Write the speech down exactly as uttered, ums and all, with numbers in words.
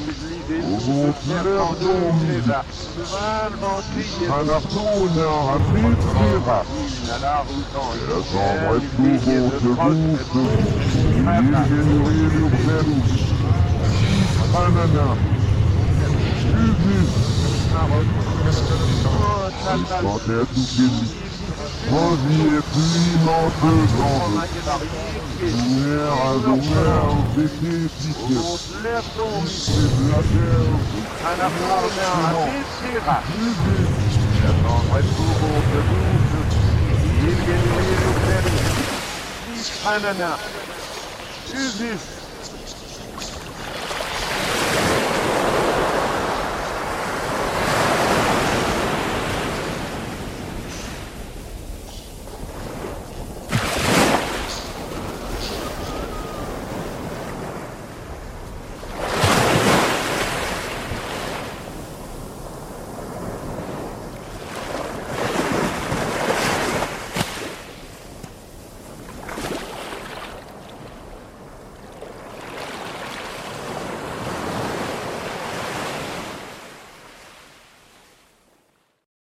Reviez prima pesante, lumière à lumière, d'été piqué, c'est de la terre, un affrontement déchirant. L'attendre est tout beau de douce, il gagne le Pérou. Ananas, Usus,